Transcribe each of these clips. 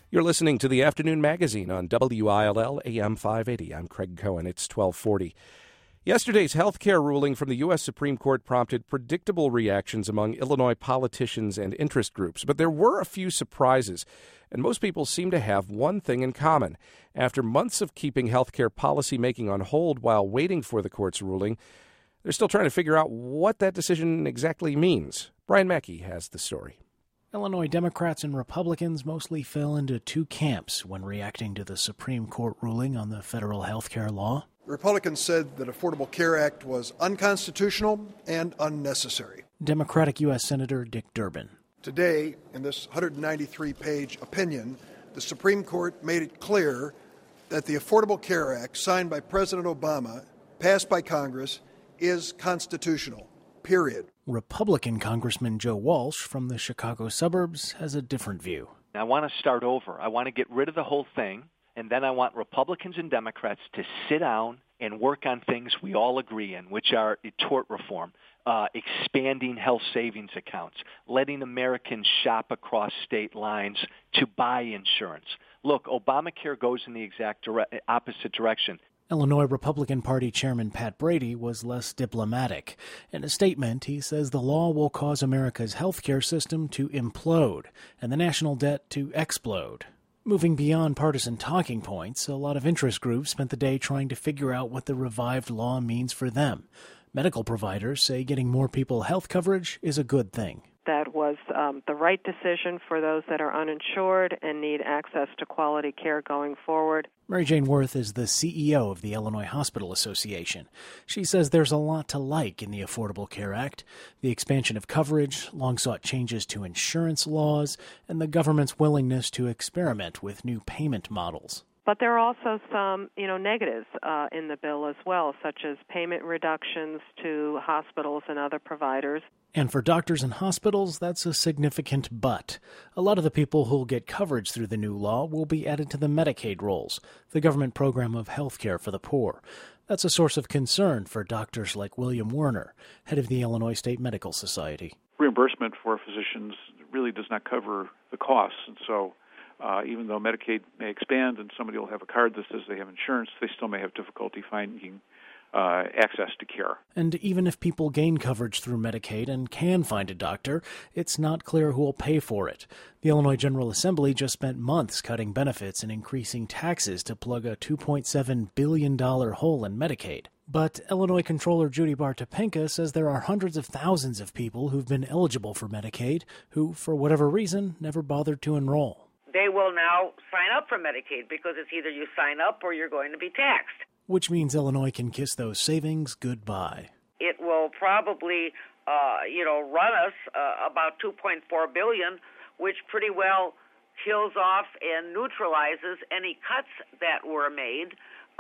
You're listening to the Afternoon Magazine on WILL AM 580. I'm Craig Cohen. It's 1240. Yesterday's health care ruling from the U.S. Supreme Court prompted predictable reactions among Illinois politicians and interest groups. But there were a few surprises, and most people seem to have one thing in common. After months of keeping health care policy making on hold while waiting for the court's ruling, they're still trying to figure out what that decision exactly means. Brian Mackey has the story. Illinois Democrats and Republicans mostly fell into two camps when reacting to the Supreme Court ruling on the federal health care law. Republicans said that Affordable Care Act was unconstitutional and unnecessary. Democratic U.S. Senator Dick Durbin. Today, in this 193-page opinion, the Supreme Court made it clear that the Affordable Care Act, signed by President Obama, passed by Congress, is constitutional, period. Republican Congressman Joe Walsh from the Chicago suburbs has a different view. I want to start over. I want to get rid of the whole thing, and then I want Republicans and Democrats to sit down and work on things we all agree in, which are tort reform, expanding health savings accounts, letting Americans shop across state lines to buy insurance. Look, Obamacare goes in the exact opposite direction. Illinois Republican Party Chairman Pat Brady was less diplomatic. In a statement, he says the law will cause America's health care system to implode and the national debt to explode. Moving beyond partisan talking points, a lot of interest groups spent the day trying to figure out what the revived law means for them. Medical providers say getting more people health coverage is a good thing. That was the right decision for those that are uninsured and need access to quality care going forward. Mary Jane Worth is the CEO of the Illinois Hospital Association. She says there's a lot to like in the Affordable Care Act: the expansion of coverage, long-sought changes to insurance laws, and the government's willingness to experiment with new payment models. But there are also some, negatives in the bill as well, such as payment reductions to hospitals and other providers. And for doctors and hospitals, that's a significant but. A lot of the people who'll get coverage through the new law will be added to the Medicaid rolls, the government program of health care for the poor. That's a source of concern for doctors like William Werner, head of the Illinois State Medical Society. Reimbursement for physicians really does not cover the costs, and so even though Medicaid may expand and somebody will have a card that says they have insurance, they still may have difficulty finding access to care. And even if people gain coverage through Medicaid and can find a doctor, it's not clear who will pay for it. The Illinois General Assembly just spent months cutting benefits and increasing taxes to plug a $2.7 billion hole in Medicaid. But Illinois Comptroller Judy Bar-Topenka says there are hundreds of thousands of people who've been eligible for Medicaid who, for whatever reason, never bothered to enroll. They will now sign up for Medicaid because it's either you sign up or you're going to be taxed. Which means Illinois can kiss those savings goodbye. It will probably, run us about $2.4 billion, which pretty well kills off and neutralizes any cuts that were made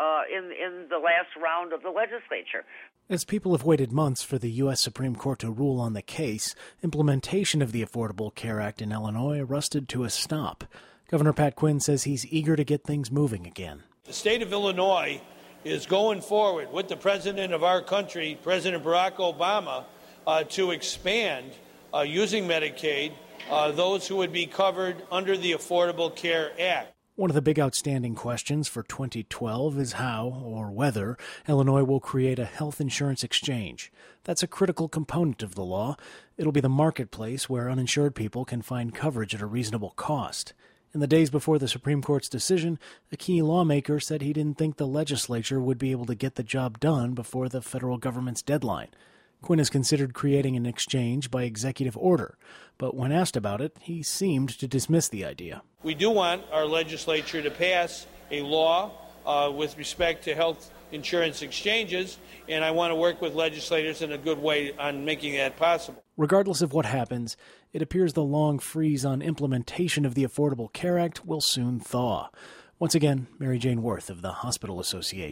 in the last round of the legislature. As people have waited months for the U.S. Supreme Court to rule on the case, implementation of the Affordable Care Act in Illinois rusted to a stop. Governor Pat Quinn says he's eager to get things moving again. The state of Illinois is going forward with the president of our country, President Barack Obama, to expand, using Medicaid, those who would be covered under the Affordable Care Act. One of the big outstanding questions for 2012 is how, or whether, Illinois will create a health insurance exchange. That's a critical component of the law. It'll be the marketplace where uninsured people can find coverage at a reasonable cost. In the days before the Supreme Court's decision, a key lawmaker said he didn't think the legislature would be able to get the job done before the federal government's deadline. Quinn has considered creating an exchange by executive order, but when asked about it, he seemed to dismiss the idea. We do want our legislature to pass a law with respect to health insurance exchanges, and I want to work with legislators in a good way on making that possible. Regardless of what happens, it appears the long freeze on implementation of the Affordable Care Act will soon thaw. Once again, Mary Jane Worth of the Hospital Association.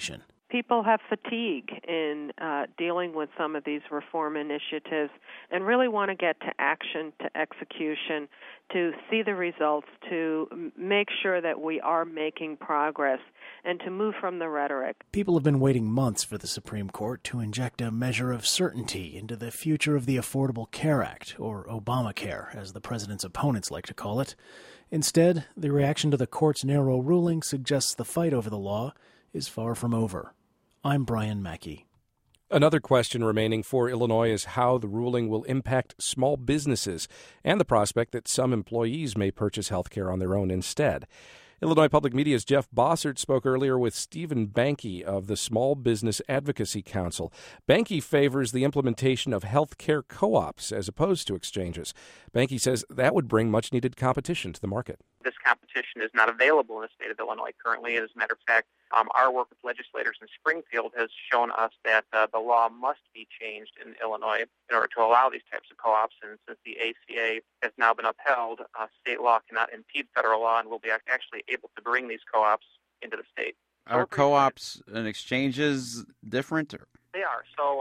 people have fatigue in dealing with some of these reform initiatives and really want to get to action, to execution, to see the results, to make sure that we are making progress, and to move from the rhetoric. People have been waiting months for the Supreme Court to inject a measure of certainty into the future of the Affordable Care Act, or Obamacare, as the president's opponents like to call it. Instead, the reaction to the court's narrow ruling suggests the fight over the law is far from over. I'm Brian Mackey. Another question remaining for Illinois is how the ruling will impact small businesses and the prospect that some employees may purchase health care on their own instead. Illinois Public Media's Jeff Bossert spoke earlier with Stephen Banke of the Small Business Advocacy Council. Banke favors the implementation of health care co-ops as opposed to exchanges. Banke says that would bring much-needed competition to the market. This competition is not available in the state of Illinois currently. As a matter of fact, our work with legislators in Springfield has shown us that the law must be changed in Illinois in order to allow these types of co-ops. And since the ACA has now been upheld, state law cannot impede federal law, and we'll be actually able to bring these co-ops into the state. Are co-ops and exchanges different? They are. So,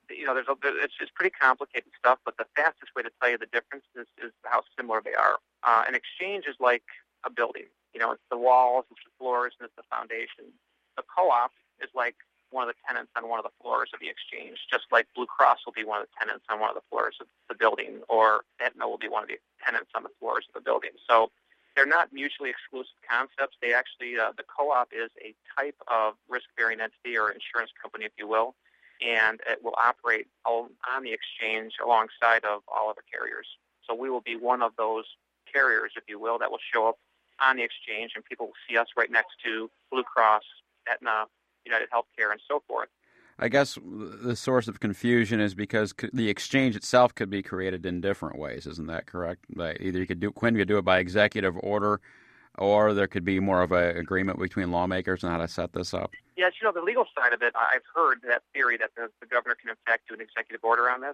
it's pretty complicated stuff, but the fastest way to tell you the difference is how similar they are. An exchange is like a building. It's the walls, it's the floors, and it's the foundation. The co-op is like one of the tenants on one of the floors of the exchange, just like Blue Cross will be one of the tenants on one of the floors of the building, or Aetna will be one of the tenants on the floors of the building. So they're not mutually exclusive concepts. They actually, the co-op is a type of risk-bearing entity or insurance company, if you will, and it will operate on the exchange alongside of all other carriers. So we will be one of those carriers, if you will, that will show up on the exchange, and people will see us right next to Blue Cross, Aetna, United Healthcare, and so forth. I guess the source of confusion is because the exchange itself could be created in different ways. Isn't that correct? Either Quinn could do it by executive order, or there could be more of an agreement between lawmakers on how to set this up. Yes, the legal side of it, I've heard that theory that the governor can, in fact, do an executive order on this.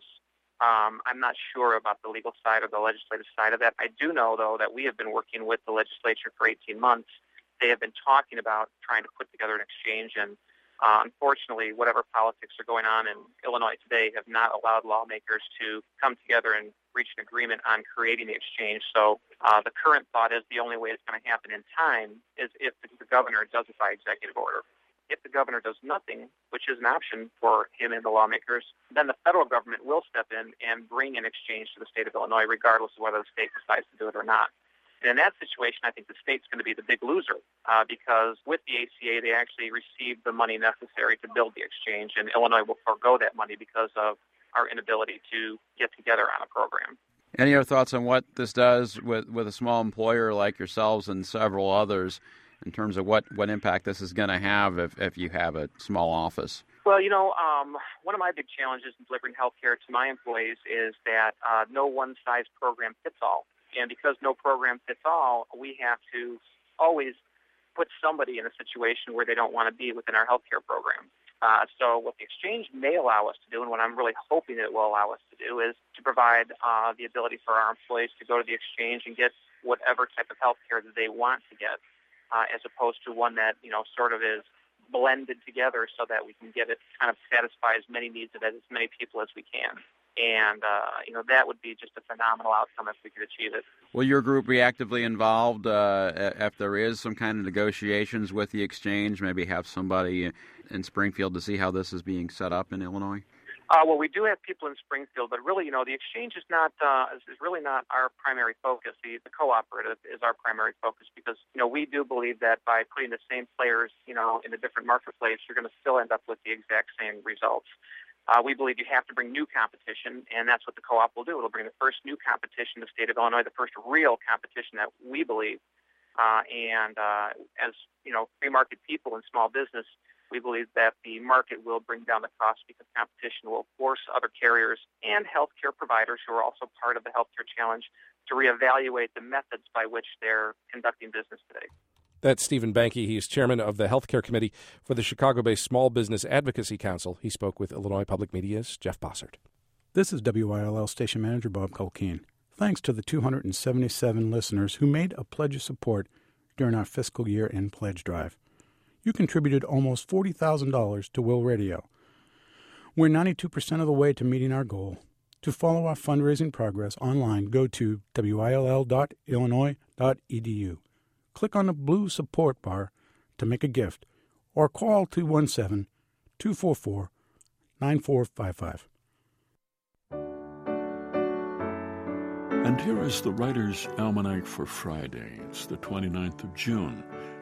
I'm not sure about the legal side or the legislative side of that. I do know, though, that we have been working with the legislature for 18 months. They have been talking about trying to put together an exchange, and unfortunately, whatever politics are going on in Illinois today have not allowed lawmakers to come together and reach an agreement on creating the exchange. So the current thought is the only way it's going to happen in time is if the governor does it by executive order. If the governor does nothing, which is an option for him and the lawmakers, then the federal government will step in and bring an exchange to the state of Illinois, regardless of whether the state decides to do it or not. And in that situation, I think the state's going to be the big loser because with the ACA, they actually received the money necessary to build the exchange, and Illinois will forego that money because of our inability to get together on a program. Any other thoughts on what this does with a small employer like yourselves and several others in terms of what impact this is going to have if you have a small office? Well, one of my big challenges in delivering health care to my employees is that no one-size program fits all. And because no program fits all, we have to always put somebody in a situation where they don't want to be within our health care program. So what the exchange may allow us to do, and what I'm really hoping it will allow us to do, is to provide the ability for our employees to go to the exchange and get whatever type of health care that they want to get, as opposed to one that, sort of is blended together so that we can get it kind of satisfy as many needs of as many people as we can. And, that would be just a phenomenal outcome if we could achieve it. Will your group be actively involved if there is some kind of negotiations with the exchange, maybe have somebody in Springfield to see how this is being set up in Illinois? Well, we do have people in Springfield, but really, the exchange is not is really not our primary focus. The cooperative is our primary focus because, we do believe that by putting the same players, in a different marketplace, you're going to still end up with the exact same results. We believe you have to bring new competition, and that's what the co-op will do. It'll bring the first new competition to the state of Illinois, the first real competition that we believe. As free market people in small business, we believe that the market will bring down the cost because competition will force other carriers and healthcare providers who are also part of the healthcare challenge to reevaluate the methods by which they're conducting business today. That's Stephen Banke. He's chairman of the Healthcare Committee for the Chicago-based Small Business Advocacy Council. He spoke with Illinois Public Media's Jeff Bossert. This is WILL Station Manager Bob Colkeen. Thanks to the 277 listeners who made a pledge of support during our fiscal year-end pledge drive. you contributed almost $40,000 to Will Radio. We're 92% of the way to meeting our goal. To follow our fundraising progress online, go to will.illinois.edu. Click on the blue support bar to make a gift, or call 217-244-9455. And here is the Writer's Almanac for Friday. It's the 29th of June,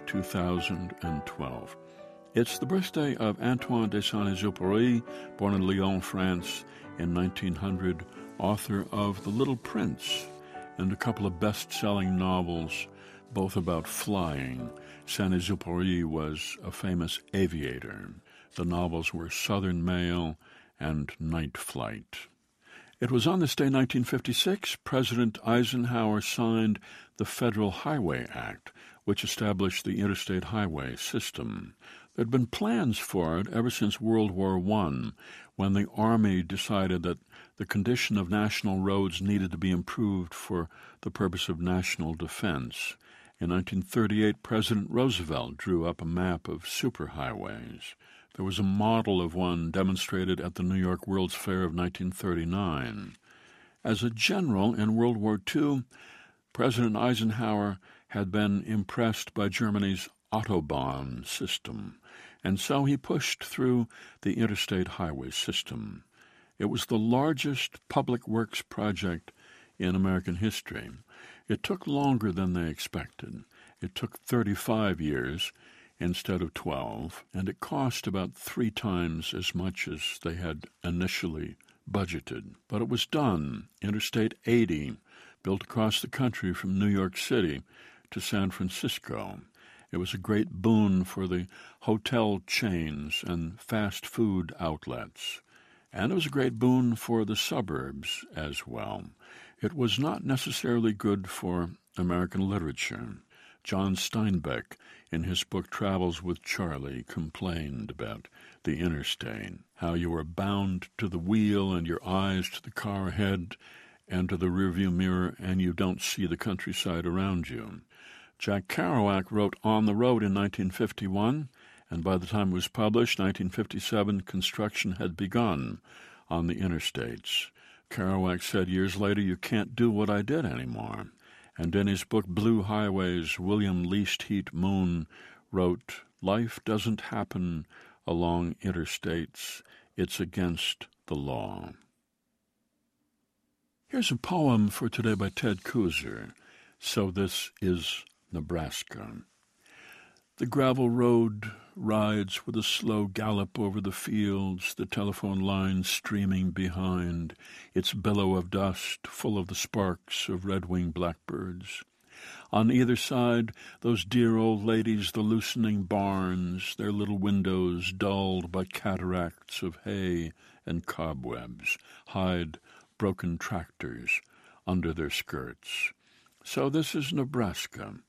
2012. It's the birthday of Antoine de Saint-Exupéry, born in Lyon, France in 1900, author of The Little Prince and a couple of best-selling novels, both about flying. Saint-Exupéry was a famous aviator. The novels were Southern Mail and Night Flight. It was on this day, 1956, President Eisenhower signed the Federal Highway Act, which established the interstate highway system. There had been plans for it ever since World War I, when the Army decided that the condition of national roads needed to be improved for the purpose of national defense. In 1938, President Roosevelt drew up a map of superhighways. There was a model of one demonstrated at the New York World's Fair of 1939. As a general in World War II, President Eisenhower had been impressed by Germany's Autobahn system, and so he pushed through the interstate highway system. It was the largest public works project in American history. It took longer than they expected. It took 35 years instead of 12, and it cost about 3 times as much as they had initially budgeted. But it was done. Interstate 80, built across the country from New York City to San Francisco. It was a great boon for the hotel chains and fast food outlets. And it was a great boon for the suburbs as well. It was not necessarily good for American literature. John Steinbeck, in his book Travels with Charlie, complained about the interstate, how you are bound to the wheel and your eyes to the car ahead and to the rearview mirror, and you don't see the countryside around you. Jack Kerouac wrote On the Road in 1951, and by the time it was published, 1957, construction had begun on the interstates. Kerouac said years later, "You can't do what I did anymore." And in his book Blue Highways, William Least Heat Moon wrote, "Life doesn't happen along interstates. It's against the law." Here's a poem for today by Ted Kooser. So This Is Nebraska. The gravel road rides with a slow gallop over the fields, the telephone line streaming behind, its billow of dust full of the sparks of red-winged blackbirds. On either side, those dear old ladies, the loosening barns, their little windows dulled by cataracts of hay and cobwebs, hide broken tractors under their skirts. So this is Nebraska.